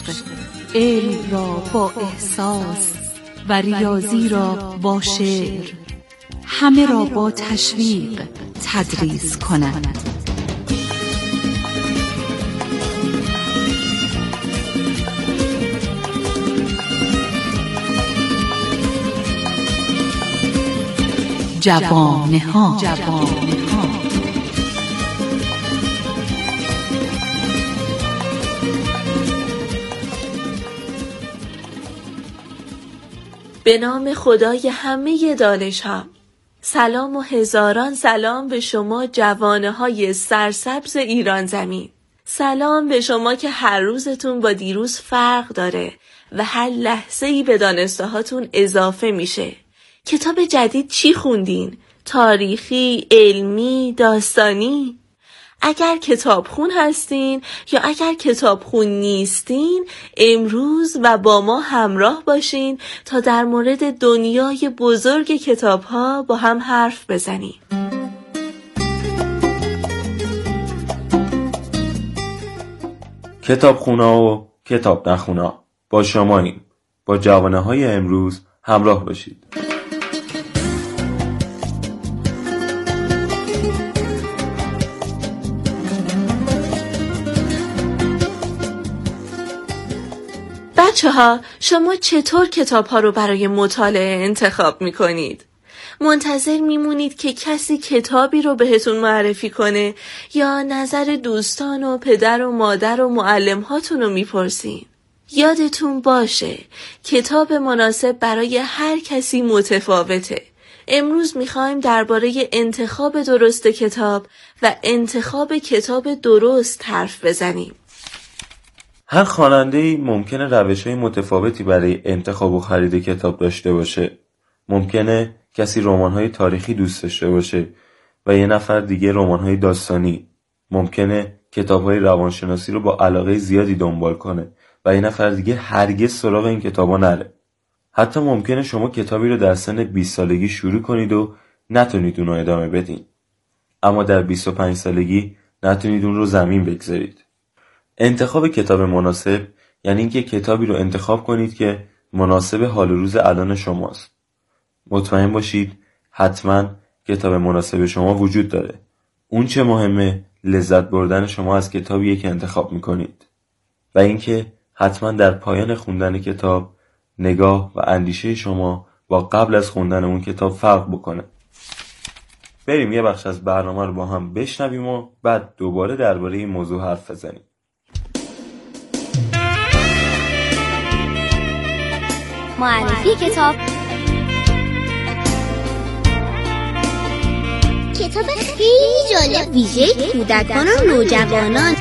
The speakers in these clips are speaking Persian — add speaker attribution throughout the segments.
Speaker 1: علم را با احساس و ریاضی را با شعر، همه را با تشویق تدریس کنند. جوانه‌ها.
Speaker 2: به نام خدای همه دانش‌ها. سلام و هزاران سلام به شما جوانه‌های سرسبز ایران زمین. سلام به شما که هر روزتون با دیروز فرق داره و هر لحظه‌ای به دانسته‌هاتون اضافه میشه. کتاب جدید چی خوندین؟ تاریخی، علمی، داستانی؟ اگر کتابخون هستین یا اگر کتابخون نیستین، امروز و با ما همراه باشین تا در مورد دنیای بزرگ کتاب‌ها با هم حرف بزنیم.
Speaker 3: کتابخونا و کتاب نخونا با شماییم. با جوانه‌های امروز همراه باشید.
Speaker 2: بچه‌ها، شما چطور کتاب‌ها رو برای مطالعه انتخاب می‌کنید؟ منتظر میمونید که کسی کتابی رو بهتون معرفی کنه یا نظر دوستان و پدر و مادر و معلم‌هاتون رو میپرسین؟ یادتون باشه کتاب مناسب برای هر کسی متفاوته. امروز میخوایم درباره انتخاب درست کتاب و انتخاب کتاب درست حرف بزنیم.
Speaker 3: هر خواننده‌ای ممکنه روش‌های متفاوتی برای انتخاب و خرید کتاب داشته باشه. ممکنه کسی رمان‌های تاریخی دوست داشته باشه و یه نفر دیگه رمان‌های داستانی. ممکنه کتاب‌های روانشناسی رو با علاقه زیادی دنبال کنه و یه نفر دیگه هرگز سراغ این کتابا نره. حتی ممکنه شما کتابی رو در سن 20 سالگی شروع کنید و نتونید اون رو ادامه بدین. اما در 25 سالگی نتونید اون رو زمین بگذارید. انتخاب کتاب مناسب یعنی اینکه کتابی رو انتخاب کنید که مناسب حال و روز الان شماست. مطمئن باشید حتما کتاب مناسب شما وجود داره. اون چه مهمه لذت بردن شما از کتابیه که انتخاب میکنید و اینکه حتما در پایان خوندن کتاب نگاه و اندیشه شما با قبل از خوندن اون کتاب فرق بکنه. بریم یه بخش از برنامه رو با هم بشنویم و بعد دوباره درباره این موضوع حرف بزنیم.
Speaker 4: معرفی کتاب. کتاب خیلی جالب ویژه کودکان و نوجوانان.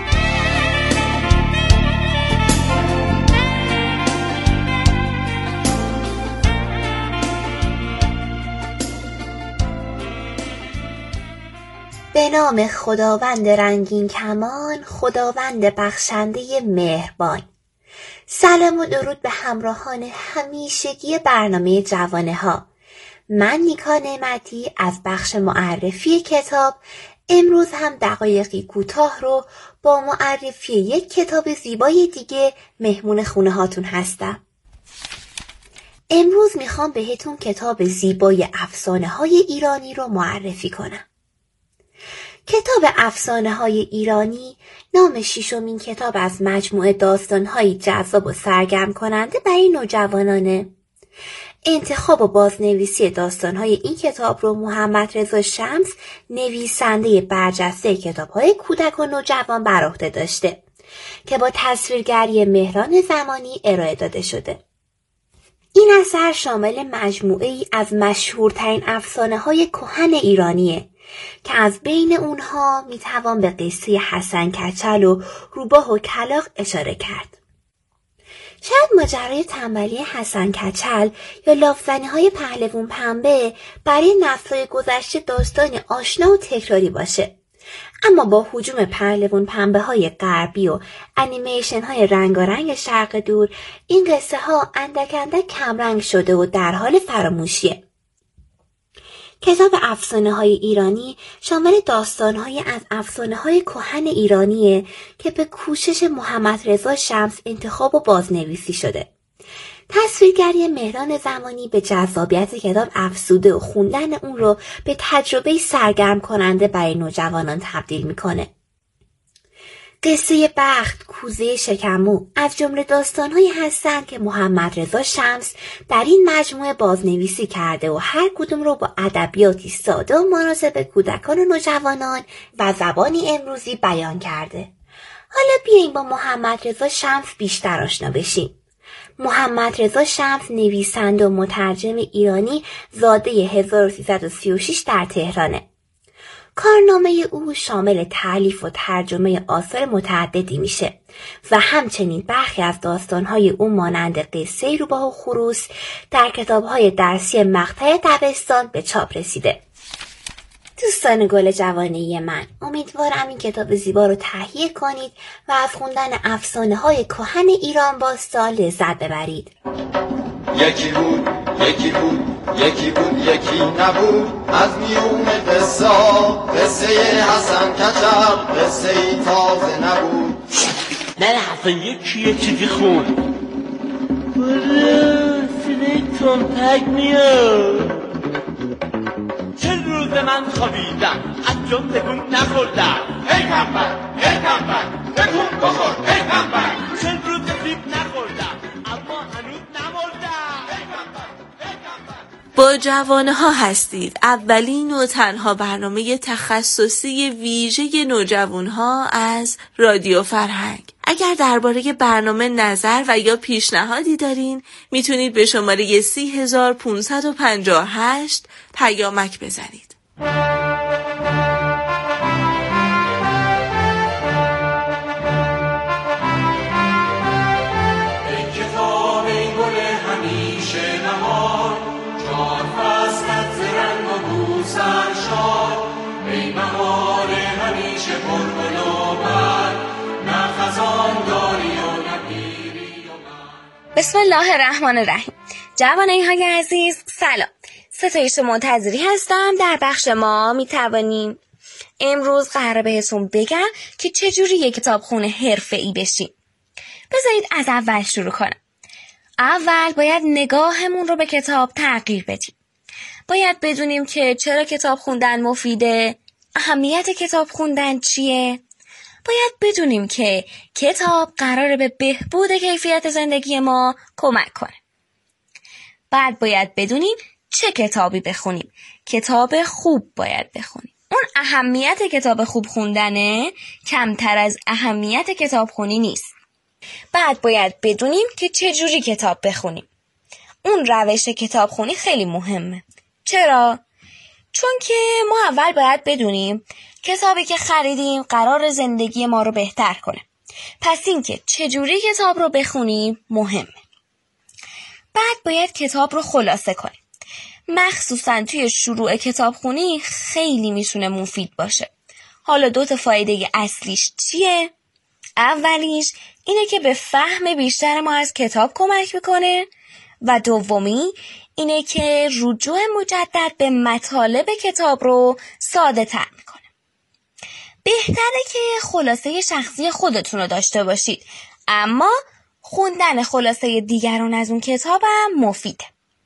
Speaker 5: به نام خداوند رنگین کمان، خداوند بخشنده مهربان. سلام و درود به همراهان همیشگی برنامه جوانه‌ها. من نیکا نعمتی از بخش معرفی کتاب امروز هم دقایقی کوتاه رو با معرفی یک کتاب زیبای دیگه مهمون خونه هاتون هستم. امروز میخوام بهتون کتاب زیبای افسانه‌های ایرانی رو معرفی کنم. کتاب افسانه‌های ایرانی نام ششمین کتاب از مجموعه داستان‌های جذاب و سرگرم کننده برای نوجوانانه. انتخاب و بازنویسی داستان‌های این کتاب رو محمد رضا شمس، نویسنده برجسته کتاب‌های کودک و نوجوان، بر عهده داشته که با تصویرگری مهران زمانی ارائه داده شده. این اثر شامل مجموعه‌ای از مشهورترین افسانه‌های کهن ایرانیه که از بین اونها میتوان به قصه حسن کچل و روباه و کلاغ اشاره کرد. شاید ماجرای تنبلی حسن کچل یا لافزنی‌های پهلوان پنبه برای نسل‌های گذشته داستان آشنا و تکراری باشه، اما با هجوم پهلوان پنبه‌های غربی و انیمیشن‌های رنگارنگ شرق دور این قصه ها اندک اندک کمرنگ شده و در حال فراموشیه. کتاب افسانه‌های ایرانی شامل داستان‌های از افسانه‌های کهن ایرانیه که به کوشش محمد رضا شمس انتخاب و بازنویسی شده. تصویرگری مهران زمانی به جذابیت کتاب افزوده و خوندن اون رو به تجربه سرگرم کننده برای نوجوانان تبدیل میکنه. قصه بخت، کوزه شکمو از جمله داستان‌هایی هستند که محمد رضا شمس در این مجموعه بازنویسی کرده و هر کدوم رو با ادبیاتی ساده و مناسب کودکان و نوجوانان و زبانی امروزی بیان کرده. حالا بیاییم با محمد رضا شمس بیشتر آشنا بشیم. محمد رضا شمس نویسنده و مترجم ایرانی زاده 1336 در تهرانه. کارنامه او شامل تألیف و ترجمه آثار متعددی میشه و همچنین برخی از داستانهای او مانند قصه روباه و خروس در کتابهای درسی مقطع دبستان به چاپ رسیده. دوستان گل جوانی من، امیدوارم این کتاب زیبا رو تهیه کنید و از خوندن افسانه‌های کهن ایران باستان لذت ببرید.
Speaker 6: یکی بود، یکی بود، یکی بود، یکی نبود، از میون قصه حسن کچر، قصه ای تازه نبود.
Speaker 7: نه حسن یه چیزی خون صدای تنپک میاد. چه روز من خوابیدم از جان تکون نخوردم. ای کمبر تکون بخور. ای کمبر چه روز سیب نخوردم اما هنوز نمردم.
Speaker 2: با جوانها هستید. اولین و تنها برنامه تخصصی ویژه نوجوانها از رادیو فرهنگ. اگر درباره برنامه نظر و یا پیشنهادی دارین میتونید به شماره 30558 پیامک بزنید.
Speaker 8: بسم الله الرحمن الرحیم. جوانه‌های عزیز سلام. ستایش منتظری هستم. در بخش ما میتوانیم امروز قراره بهتون بگم که چجوری یک کتابخونه حرفه‌ای بشیم. بذارید از اول شروع کنم. اول باید نگاهمون رو به کتاب تغییر بدیم. باید بدونیم که چرا کتاب خوندن مفیده، اهمیت کتاب خوندن چیه. باید بدونیم که کتاب قراره به بهبود کیفیت زندگی ما کمک کنه. بعد باید بدونیم چه کتابی بخونیم. کتاب خوب باید بخونیم. اون اهمیت کتاب خوب خوندنه کمتر از اهمیت کتاب خونی نیست. بعد باید بدونیم که چه جوری کتاب بخونیم. اون روش کتاب خونی خیلی مهمه. چرا؟ چون که ما اول باید بدونیم کتابی که خریدیم قرار زندگی ما رو بهتر کنه. پس این که چجوری کتاب رو بخونیم مهمه. بعد باید کتاب رو خلاصه کنیم. مخصوصا توی شروع کتاب خونی خیلی میتونه مفید باشه. حالا 2 فایده اصلیش چیه؟ اولیش اینه که به فهم بیشتر ما از کتاب کمک میکنه و دومی اینه که رجوع مجدد به مطالب کتاب رو ساده تر میکنه. بهتره که خلاصه شخصی خودتون رو داشته باشید، اما خوندن خلاصه دیگران از اون کتاب هم مفیده.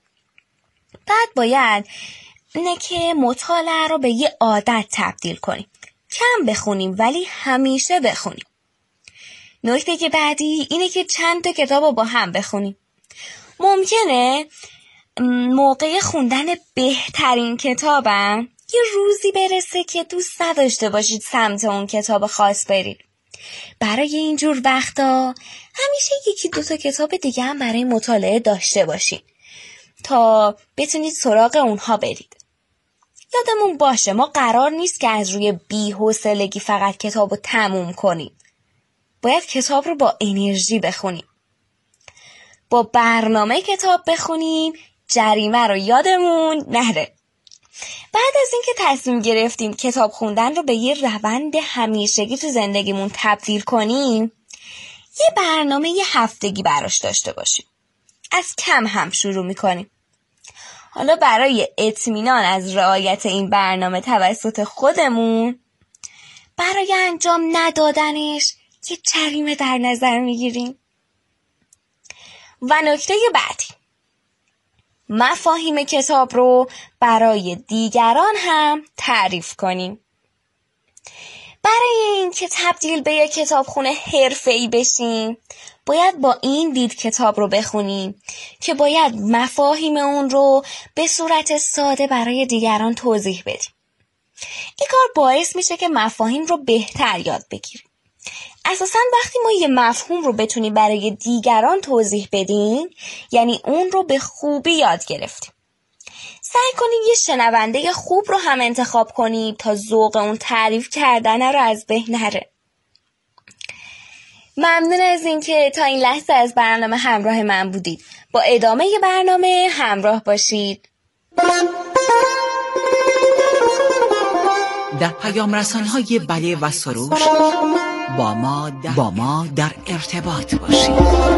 Speaker 8: بعد باید اینه که مطالعه رو به یه عادت تبدیل کنیم. کم بخونیم ولی همیشه بخونیم. نکته که بعدی اینه که چند تا کتاب رو با هم بخونیم. ممکنه موقع خوندن بهترین کتابم یه روزی برسه که دوست نداشته باشید سمت اون کتاب خاص برید. برای اینجور وقتا همیشه 1-2 کتاب دیگه هم برای مطالعه داشته باشید تا بتونید سراغ اونها برید. یادمون باشه ما قرار نیست که از روی بی‌حوصلگی فقط کتاب رو تموم کنیم. باید کتاب رو با انرژی بخونیم. با برنامه کتاب بخونیم، جریمه رو یادمون نره. بعد از اینکه تصمیم گرفتیم کتاب خوندن رو به یه روند همیشگی تو زندگیمون تبدیل کنیم، یه برنامه 1 هفتگی براش داشته باشیم. از کم هم شروع میکنیم. حالا برای اطمینان از رعایت این برنامه توسط خودمون، برای انجام ندادنش یه جریمه در نظر میگیریم. و نکته بعدی، مفاهیم کتاب رو برای دیگران هم تعریف کنیم. برای این که تبدیل به یک کتابخونه حرفه‌ای بشیم، باید با این دید کتاب رو بخونیم که باید مفاهیم اون رو به صورت ساده برای دیگران توضیح بدیم. این کار باعث میشه که مفاهیم رو بهتر یاد بگیریم. اساساً وقتی ما یه مفهوم رو بتونیم برای دیگران توضیح بدیم، یعنی اون رو به خوبی یاد گرفتیم. سعی کنیم یه شنونده خوب رو هم انتخاب کنیم تا ذوق اون تعریف کردن رو از بین نره. ممنون از اینکه تا این لحظه از برنامه همراه من بودید. با ادامه برنامه همراه باشید.
Speaker 9: در پیام رسان‌های بله و سروش با ما در ارتباط باشید.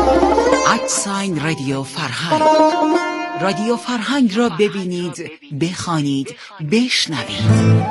Speaker 9: @رادیو فرهنگ. رادیو فرهنگ را ببینید، بخوانید، بشنوید.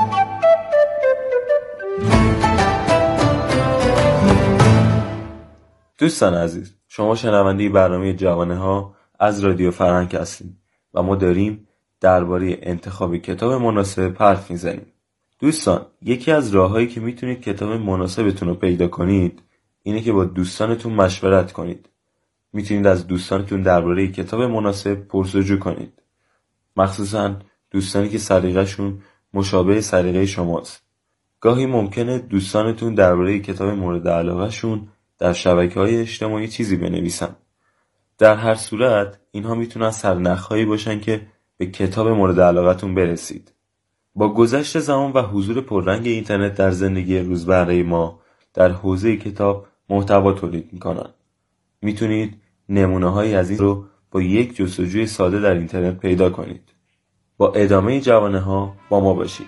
Speaker 3: دوستان عزیز، شما شنونده برنامه جوانه ها از رادیو فرهنگ هستید و ما داریم درباره انتخاب کتاب مناسب حرف میزنیم. دوستان، یکی از راههایی که میتونید کتاب مناسبتون رو پیدا کنید اینه که با دوستانتون مشورت کنید. میتونید از دوستانتون درباره کتاب مناسب پرسجو کنید، مخصوصا دوستانی که سلیقه‌شون مشابه سلیقه شماست. گاهی ممکنه دوستانتون درباره کتاب مورد علاقه‌شون در شبکه‌های اجتماعی چیزی بنویسن. در هر صورت اینها میتونن سرنخ‌هایی باشن که به کتاب مورد علاقتون برسید. با گذشت زمان و حضور پررنگ اینترنت در زندگی روزمره ما در حوزه کتاب محتوا تولید میکنن. میتونید نمونه‌هایی از این رو با یک جستجوی ساده در اینترنت پیدا کنید. با ادامه جوانه ها با ما باشید.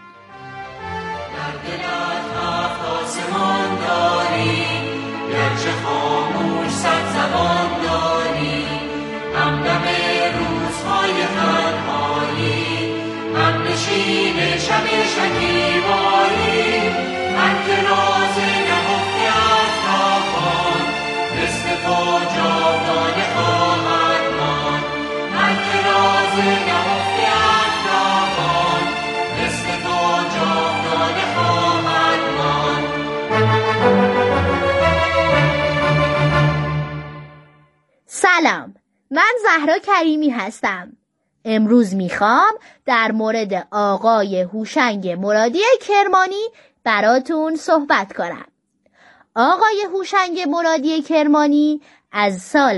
Speaker 10: شب شکیبایی من که راز نهفته از تابان مثل تو جاودانه خواهد ماند. من که راز نهفته از تابان مثل تو جاودانه خواهد ماند.
Speaker 11: سلام، من زهرا کریمی هستم. امروز میخوام در مورد آقای هوشنگ مرادی کرمانی براتون صحبت کنم. آقای هوشنگ مرادی کرمانی از سال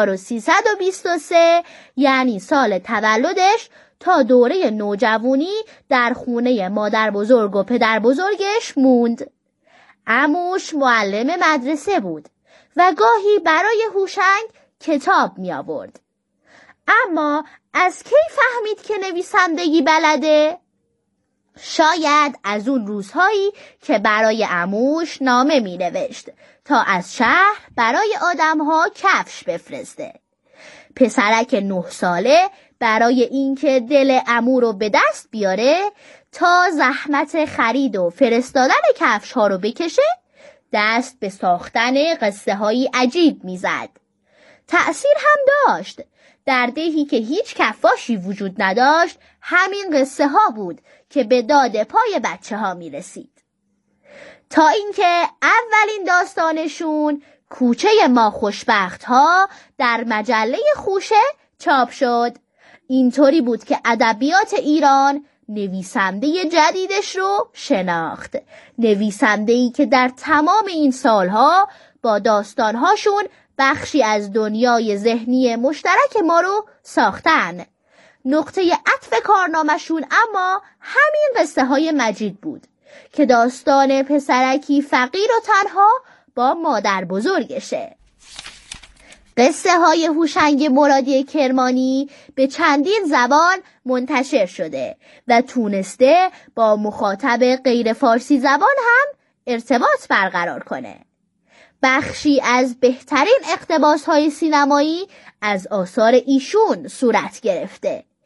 Speaker 11: 1323 یعنی سال تولدش تا دوره نوجوانی در خونه مادر بزرگ و پدر بزرگش موند. عموش معلم مدرسه بود و گاهی برای هوشنگ کتاب می آورد. اما از کی فهمید که نویسندگی بلده؟ شاید از اون روزهایی که برای عموش نامه می نوشت تا از شهر برای آدمها کفش بفرسته. پسرک 9 ساله برای اینکه دل عمو رو به دست بیاره تا زحمت خرید و فرستادن کفش ها رو بکشه، دست به ساختن قصه های عجیب می زد. تأثیر هم داشت. در دهی که هیچ کفاشی وجود نداشت، همین قصه ها بود که به داد پای بچه ها می رسید. تا اینکه اولین داستانشون کوچه ما خوشبخت ها در مجله خوشه چاپ شد. اینطوری بود که ادبیات ایران نویسنده جدیدش رو شناخت. نویسنده‌ای که در تمام این سالها با داستانهاشون بخشی از دنیای ذهنی مشترک ما رو ساختن. نقطه عطف کارنامه‌شون اما همین قصه های مجید بود که داستان پسرکی فقیر و تنها با مادر بزرگشه. قصه های هوشنگ مرادی کرمانی به چندین زبان منتشر شده و تونسته با مخاطب غیر فارسی زبان هم ارتباط برقرار کنه. بخشی از بهترین اقتباس‌های سینمایی از آثار ایشون صورت گرفته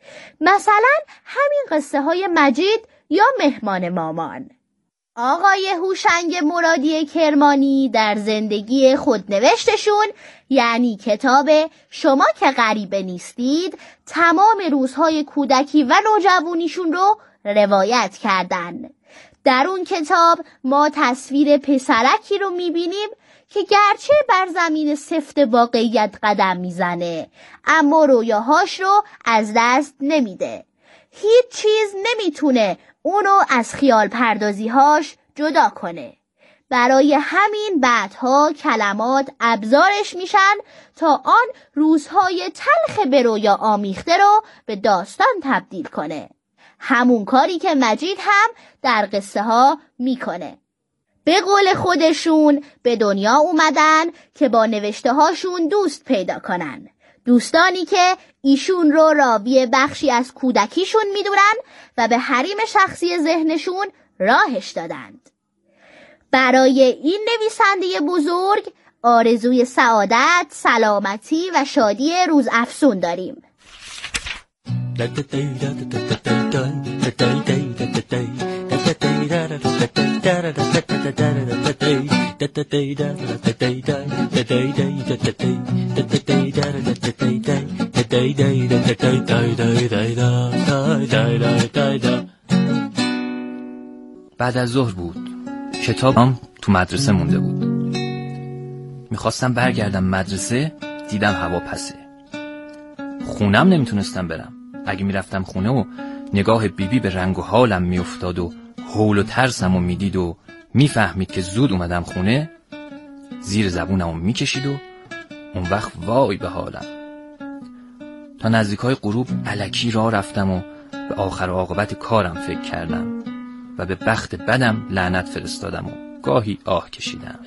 Speaker 11: مثلا همین قصه های مجید یا مهمان مامان. آقای هوشنگ مرادی کرمانی در زندگی خودنوشتشون، یعنی کتاب شما که غریبه نیستید، تمام روزهای کودکی و نوجوانیشون رو روایت کردن. در اون کتاب ما تصویر پسرکی رو میبینیم که گرچه بر زمین سفت واقعیت قدم میزنه، اما رویاهاش رو از دست نمیده. هیچ چیز نمیتونه اونو از خیال پردازیهاش جدا کنه. برای همین بعدها کلمات ابزارش میشن تا آن روزهای تلخ به رویا آمیخته رو به داستان تبدیل کنه. همون کاری که مجید هم در قصه ها میکنه. به قول خودشون به دنیا اومدن که با نوشته هاشون دوست پیدا کنن. دوستانی که ایشون رو راوی بخشی از کودکیشون میدونن و به حریم شخصی ذهنشون راهش دادند. برای این نویسنده بزرگ آرزوی سعادت، سلامتی و شادی روز افزون داریم.
Speaker 12: بعد از ظهر بود. کتابم تو مدرسه مونده بود. میخواستم برگردم مدرسه، دیدم هوا پسه. خونم نمیتونستم برم. اگه میرفتم خونه و نگاه بیبی به رنگ و حالم میافتاد و هول و ترسم و میدید و میفهمید که زود اومدم خونه، زیر زبونمو میکشید و اون وقت وای به حالم. تا نزدیکای غروب الکی راه رفتم و به آخر عاقبت کارم فکر کردم و به بخت بدم لعنت فرستادم و گاهی آه کشیدم.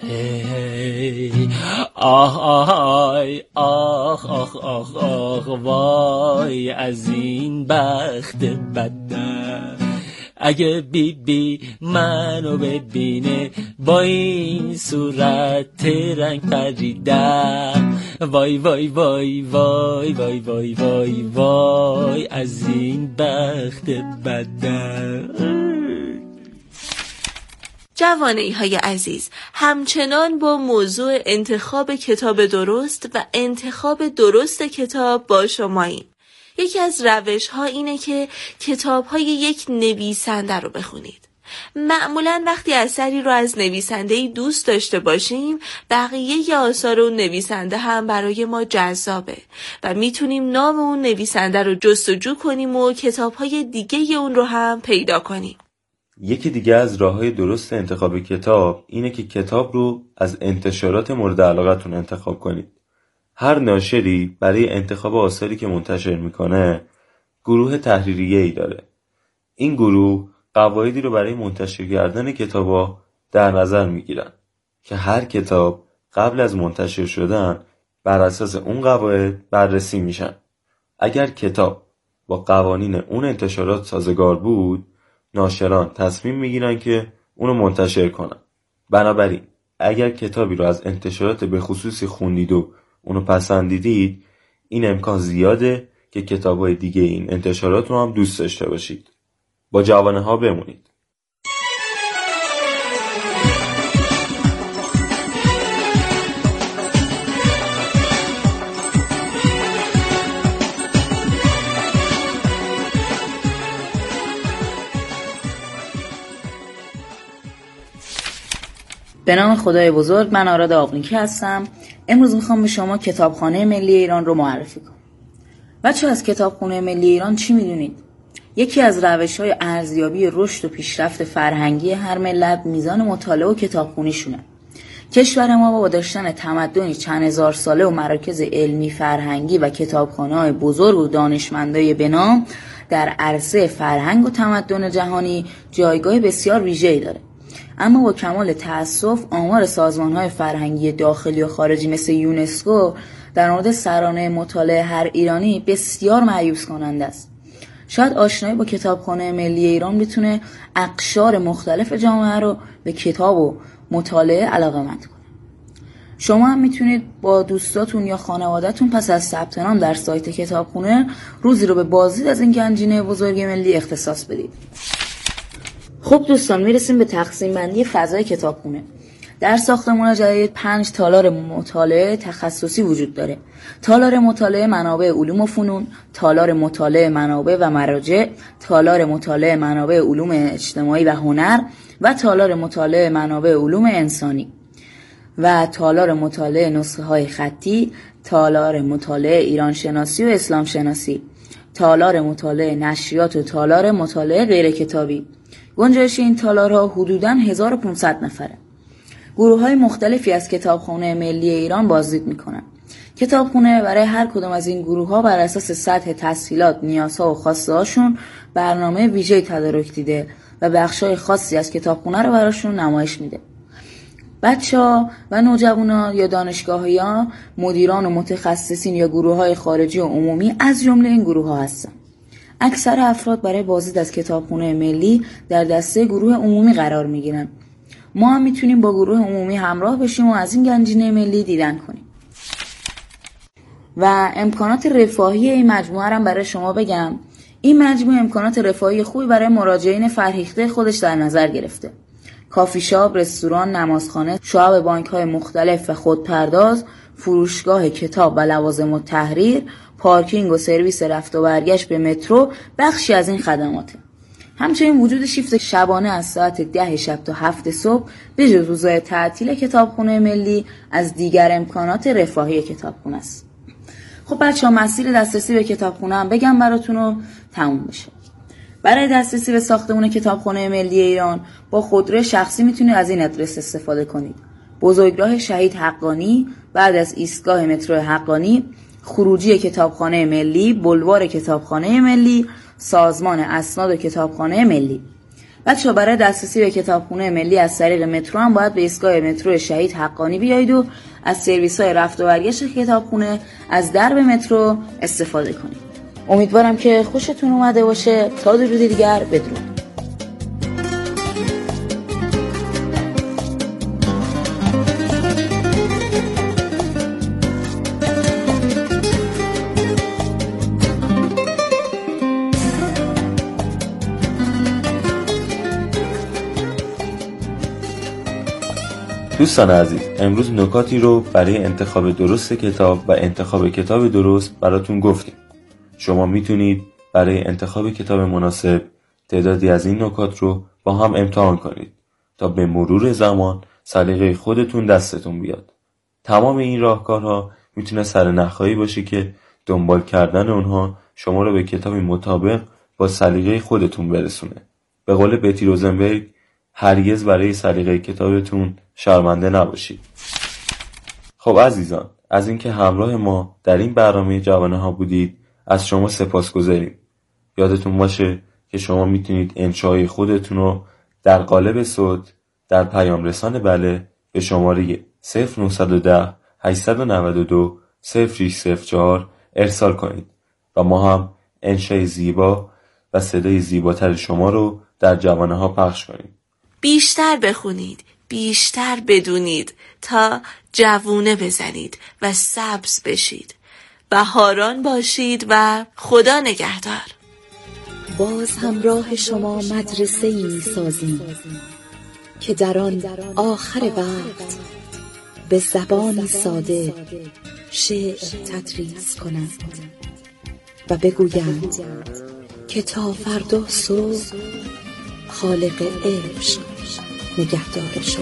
Speaker 13: آه آه آه آه آه آه وای از این بخت بدم. اگه بیبی منو ببینه با این صورت رنگ پریدم، وای وای وای وای وای وای وای وای از این بخت بدم.
Speaker 2: جوانه های عزیز، همچنان با موضوع انتخاب کتاب درست و انتخاب درست کتاب با شماییم. یکی از روش ها اینه که کتاب های یک نویسنده رو بخونید. معمولاً وقتی اثری رو از نویسنده‌ای دوست داشته باشیم، بقیه آثار اون نویسنده هم برای ما جذابه و میتونیم نام اون نویسنده رو جستجو کنیم و کتاب‌های دیگه اون رو هم پیدا کنیم.
Speaker 3: یکی دیگه از راه‌های درست انتخاب کتاب اینه که کتاب رو از انتشارات مورد علاقتون انتخاب کنید. هر ناشری برای انتخاب آثاری که منتشر میکنه گروه تحریریه‌ای داره. این گروه قواعدی رو برای منتشر کردن کتابا در نظر میگیرن که هر کتاب قبل از منتشر شدن بر اساس اون قواعد بررسی میشن. اگر کتاب با قوانین اون انتشارات سازگار بود، ناشران تصمیم میگیرن که اونو منتشر کنن. بنابراین اگر کتابی رو از انتشارات به خصوصی خوندید و اونو پسندیدید، این امکان زیاده که کتاب‌های دیگه این انتشارات رو هم دوست داشته باشید. با جوانه ها بمونید.
Speaker 14: به نام خدای بزرگ، من آراد آقنیکی هستم. امروز میخوام به شما کتابخانه ملی ایران رو معرفی کنم. بچه از کتابخانه ملی ایران چی میدونید؟ یکی از روش‌های ارزیابی رشد و پیشرفت فرهنگی هر ملت میزان مطالعه و کتابخونیشونه. کشور ما با داشتن تمدنی چند هزار ساله و مراکز علمی فرهنگی و کتابخانه‌های بزرگ و دانشمندای بنام در عرصه فرهنگ و تمدن جهانی جایگاه بسیار ویژه‌ای داره. اما با کمال تأسف آمار سازمان‌های فرهنگی داخلی و خارجی مثل یونسکو در مورد سرانه مطالعه هر ایرانی بسیار مایوس کننده است. شاید آشنایی با کتابخانه ملی ایران بتونه اقشار مختلف جامعه رو به کتاب و مطالعه علاقه‌مند کنه. شما هم میتونید با دوستاتون یا خانواده‌تون پس از ثبت نام در سایت کتابخونه روزی رو به بازدید از این گنجینه بزرگ ملی اختصاص بدید. خب دوستان، میرسیم به تقسیم بندی فضای کتابخونه. در ساختمان جدید 5 تالار مطالعه تخصصی وجود داره. تالار مطالعه منابع علوم و فنون، تالار مطالعه منابع و مراجع، تالار مطالعه منابع علوم اجتماعی و هنر و تالار مطالعه منابع علوم انسانی و تالار مطالعه نسخه های خطی، تالار مطالعه ایران شناسی و اسلام شناسی، تالار مطالعه نشریات و تالار مطالعه غیر کتابی. گنجایش این تالارها حدوداً 1500 نفره. گروه‌های مختلفی از کتابخانه ملی ایران بازدید می‌کنند. کتابخونه برای هر کدام از این گروه‌ها بر اساس سطح تسهیلات، نیازها و خواسته‌هاشون برنامه ویژه‌ای تدارک دیده و بخش‌های خاصی از کتابخونه رو براشون نمایش میده. بچه‌ها و نوجوانا یا دانشگاهیان، مدیران و متخصصین یا گروه‌های خارجی و عمومی از جمله این گروه‌ها هستند. اکثر افراد برای بازدید از کتابخونه ملی در دسته گروه عمومی قرار می‌گیرند. ما هم میتونیم با گروه عمومی همراه بشیم و از این گنجینه ملی دیدن کنیم. و امکانات رفاهی این مجموعه هم برای شما بگم. این مجموعه امکانات رفاهی خوبی برای مراجعین فرهیخته خودش در نظر گرفته. کافی شاپ، رستوران، نمازخانه، شعب بانک‌های مختلف و خودپرداز، فروشگاه کتاب و لوازم التحریر، پارکینگ و سرویس رفت و برگشت به مترو بخشی از این خدماته. همچنین وجود شیفت شبانه از ساعت 10 شب تا 7 صبح به جز روزهای تعطیل کتابخونه ملی از دیگر امکانات رفاهی کتابخونه است. خب بچه‌ها، مسیر دسترسی به کتابخونه هم بگم براتون و تموم بشه. برای دسترسی به ساختمان کتابخونه ملی ایران با خودرو شخصی میتونید از این آدرس استفاده کنید: بزرگراه شهید حقانی، بعد از ایستگاه مترو حقانی، خروجی کتابخانه ملی، بلوار کتابخانه ملی، سازمان اسناد و کتابخانه ملی. بچه‌ها، برای دسترسی به کتابخونه ملی از طریق مترو هم باید به ایستگاه مترو شهید حقانی بیایید و از سرویس‌های رفت و برگشت کتابخونه از درب مترو استفاده کنید. امیدوارم که خوشتون اومده باشه. تا درودی دیگر، بدرود.
Speaker 3: دوستان عزیز، امروز نکاتی رو برای انتخاب درست کتاب و انتخاب کتاب درست براتون گفتیم. شما میتونید برای انتخاب کتاب مناسب تعدادی از این نکات رو با هم امتحان کنید تا به مرور زمان سلیقه خودتون دستتون بیاد. تمام این راهکارها میتونه سرنخ‌هایی باشه که دنبال کردن اونها شما رو به کتابی مطابق با سلیقه خودتون برسونه. به قول بتی روزنبرگ، هرگز برای سلیقه کتابتون شرمنده نباشید. خب عزیزان، از اینکه همراه ما در این برنامه جوانه ها بودید از شما سپاسگزاریم. یادتون باشه که شما میتونید انشای خودتون رو در قالب صوت در پیام رسان بله به شماره 0910 892 0604 ارسال کنید و ما هم انشای زیبا و صدای زیباتر شما رو در جوانه ها پخش کنیم.
Speaker 2: بیشتر بخونید، بیشتر بدونید تا جوونه بزنید و سبز بشید. بهاران باشید و خدا نگهدار.
Speaker 1: باز همراه شما مدرسه‌ای می‌سازیم که در آن آخر وقت به زبانی ساده شعر تدریس کنند و بگویند که تا فردا صبح خالق عشق نگهدار شما.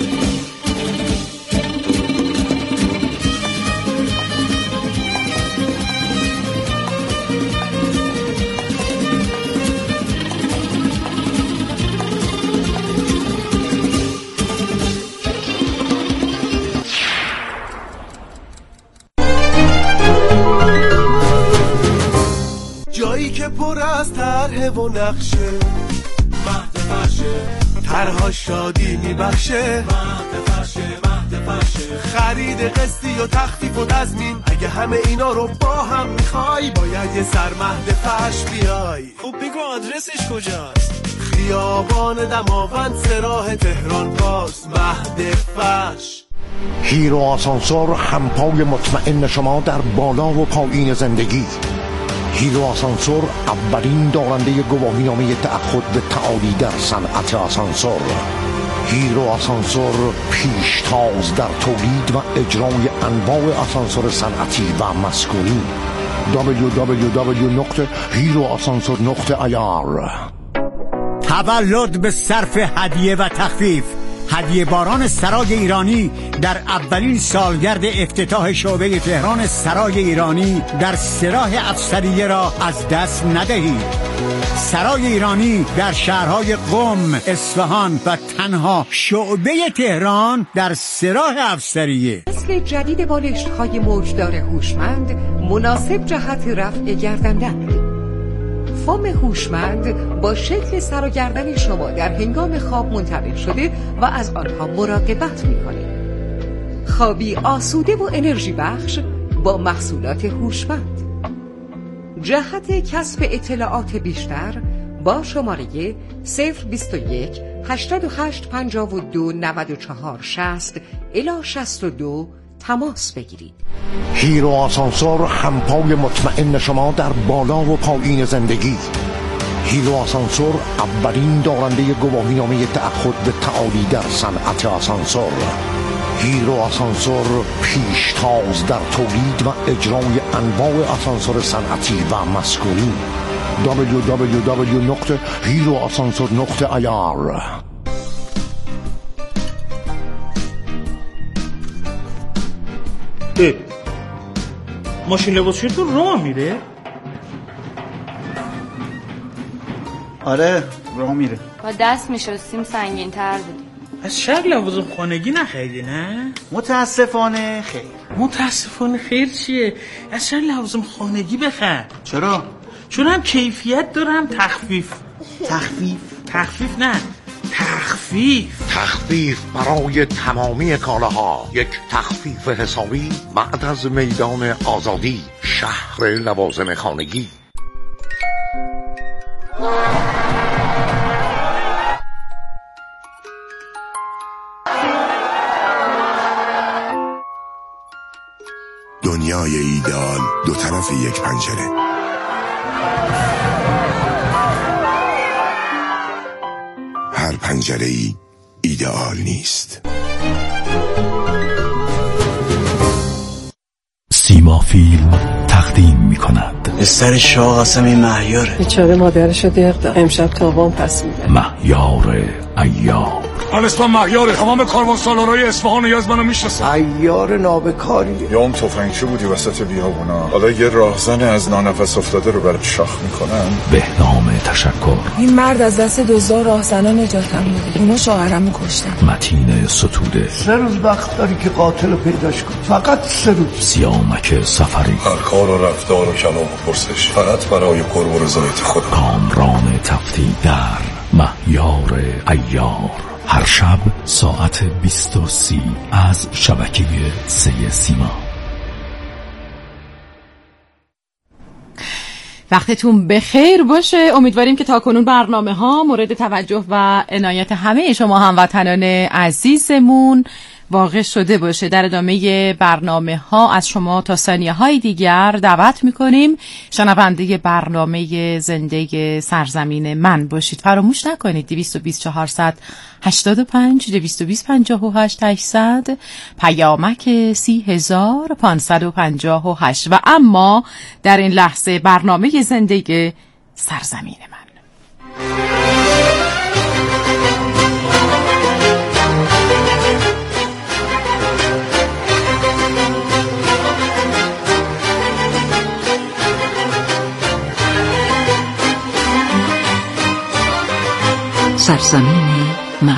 Speaker 15: جایی که پر از طرح و نقشه، مهد فرشه، طرها شادی میبخشه، مهد فرشه، خرید قسطی و تخفیف و تضمین. اگه همه اینا رو با هم میخوای باید یه سر مهد فرش بیای.
Speaker 16: خب بگو آدرسش کجاست؟
Speaker 15: خیابان دماوند، سراح تهران پاس، مهد فرش.
Speaker 17: هیرو آسانسور همپای مطمئن شما در بالا و پایین زندگی. هیرو آسانسور اولین دارنده گواهینامه تعهد به تعالی در صنعت آسانسور. هیرو آسانسور پیشتاز در تولید و اجرای انواع آسانسور صنعتی و مسکونی. www.heroasansor.ir.
Speaker 18: تولد به صرف هدیه و تخفیف. هدیه باران سرای ایرانی در اولین سالگرد افتتاح شعبه تهران سرای ایرانی در سراح افسریه را از دست ندهید. سرای ایرانی در شهرهای قم، اصفهان و تنها شعبه تهران در سراح افسریه.
Speaker 19: نسل جدید بالشت‌های موجدار هوشمند مناسب جهت رفع گردندند. فوم هوشمند با شکل سر و گردن شما در هنگام خواب منطبق شده و از آنها مراقبت می‌کنید. خوابی آسوده و انرژی بخش با محصولات هوشمند. جهت کسب اطلاعات بیشتر با شماره 021 88 52 94 60 الی 62 تماس بگیرید.
Speaker 17: هیرو آسانسور همپای مطمئن شما در بالا و پایین زندگی. هیرو آسانسور اولین دارنده گواهینامه تعهد به تعالی در صنعت آسانسور. هیرو آسانسور پیشتاز در تولید و اجرای انواع آسانسور صنعتی و مسکونی. www.heroasansor.ir.
Speaker 20: ماشین لباسشویی تو راه میره؟
Speaker 21: آره راه میره.
Speaker 22: با دست میشستیم سنگین تر بود.
Speaker 20: از شهر لوازم خانگی نخریدی نه؟
Speaker 21: متاسفانه خیر.
Speaker 20: متاسفانه خیر چیه؟ از شهر لوازم خانگی بخر.
Speaker 21: چرا؟
Speaker 20: چون هم کیفیت داره هم تخفیف.
Speaker 21: تخفیف
Speaker 20: نه
Speaker 17: تخفیف برای تمامی کالاها. یک تخفیف حسابی بعد از میدان آزادی، شهر لوازم خانگی.
Speaker 23: دنیای ایدئال دو طرف یک پنجره. هر پنجره‌ای ایدئال نیست.
Speaker 24: سیما فیلم تقدیم می‌کند
Speaker 25: استر شاه قاسمی مهیاره.
Speaker 26: بیچاره مادرشو دق داد. امشب تاوان پس میده.
Speaker 24: مهیار ایار.
Speaker 27: اسم مهیاره. تمام کاروان سالارای اصفهان و یزد منو میشناسن.
Speaker 28: ایار نابکاری.
Speaker 29: یا اون تفنگچی بودی وسط بیابونا، حالا یه راهزن از نانفس افتاده رو برات شاخ میکنن.
Speaker 24: بهنام تشکر.
Speaker 26: این مرد از دست دزدا راهزنا نجاتم میده. اونا شوهرمو کشتن.
Speaker 24: متین ستوده.
Speaker 28: 3 روز وقت داری که قاتل رو پیداش کنی. فقط 3 روز.
Speaker 24: سیامک سفری.
Speaker 29: هر کار و رفتار و کلام و پرسش فقط برای قرب و رضایت خود.
Speaker 24: کامران تفتی در مهیار ایار. هر شب ساعت 20:30 از شبکه 3 سیما.
Speaker 2: وقتتون بخیر باشه. امیدواریم که تاکنون برنامه ها مورد توجه و عنایت همه شما هموطنان عزیزمون واقع شده باشه. در ادامه برنامه ها از شما تا ثانیه های دیگر دعوت میکنیم شنونده برنامه زنده سرزمین من باشید. فراموش نکنید 220 485 220 58 800 پیامک 30558. و اما در این لحظه برنامه زنده سرزمین من.
Speaker 1: سرزمین من.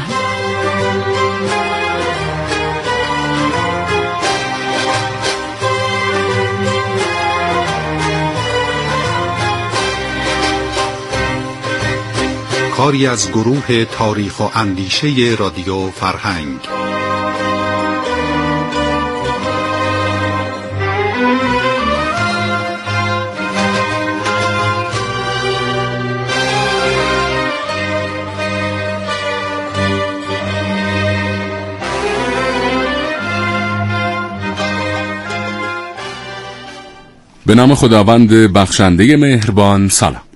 Speaker 30: کاری از گروه تاریخ و اندیشه رادیو فرهنگ.
Speaker 4: به نام خداوند بخشنده مهربان. سلام.